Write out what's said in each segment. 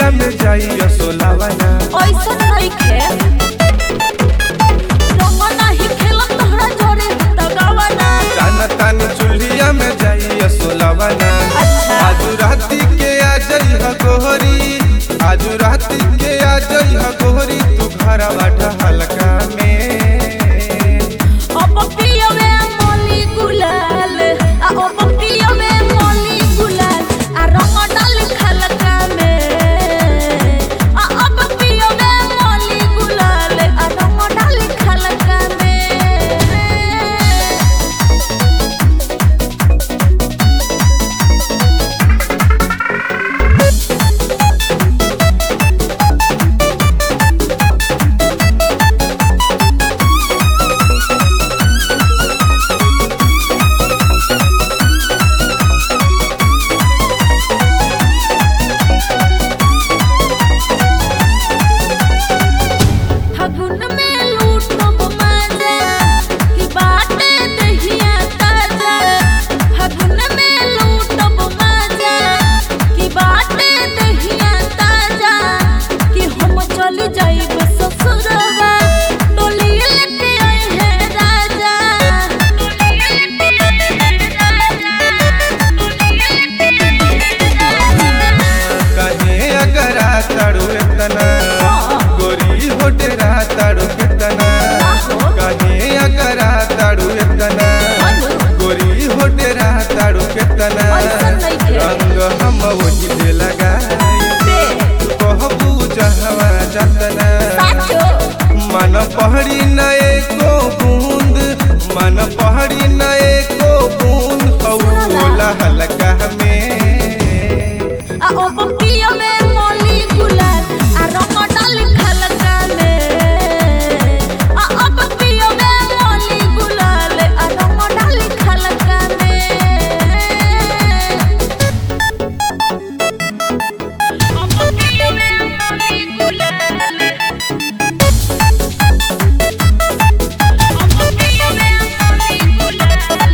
चुलिया में जाइयो सोलावना ऐसा नहीं खे रंग नहीं खेलम तोहरा जोरे दगावना जाना तानी चुलिया में जाइयो सोलावना आज राती के आ जाइयो गोहरी आज राती के आ जाइयो गोहरी तू घर बाटा हल्का में अब पियवे मोली गुलाल अब पियवे मोली गुलाल आ रंग डाल खलका में अब पियवे मोली गुलाल आ रंग डाल खलका में फागुन में लूटब मजा की बाटे दहिया ताजा फागुन में लूटब मजा की बाटे दहिया ताजा कि हम चल जाइब ससुरवा टोली लेके आए हैं राजा कहे अगर ताड़ू इतना गोरी होटेरा ताड़ू कितना कहे अगर ताड़ू इतना गोरी होटेरा ताड़ू कितना रंग हम वही पे लगाए कहबू जहवा जतना मन पहड़ी न एको बूंद मन पहड़ी न एको बूंद हौ बोला हल्का में अब पियवे मोली गुलाल आ रंग डाल खलका में अब पियवे मोली गुलाल आ रंग डाल खलका में अब पियवे मोली गुलाल अब पियवे मोली गुलाल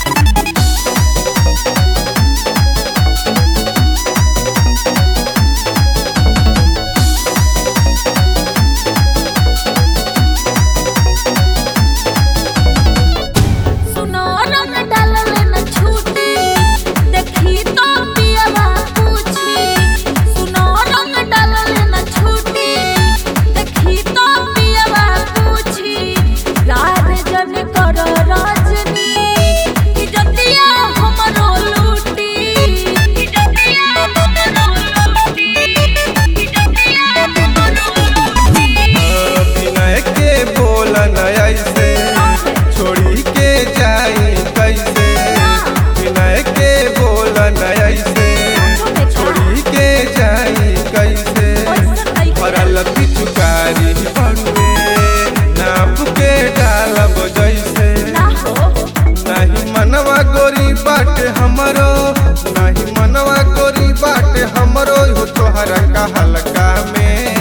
सुनो रंग डालल न छूटी देखी तो पियवा पूछी सुनो रंग डालल न छूटी देखी तो पियवा पूछी रात जन कर रजनी कि जतिया हमरो लूटी कि जतिया हमरो लूटी कि जतिया हमरो लूटी विनय के बोलन ऐसे छोड़ी के जाई कैसे विनय के बोलन ऐसे छोड़ी के जाई कैसे भरल पिचुकारी बड़ुए नाप के डालब जैसे नहीं मनवा गोरी बाटे हमरो नहीं मनवा गोरी बाटे हमरो तोहरा का हल्का में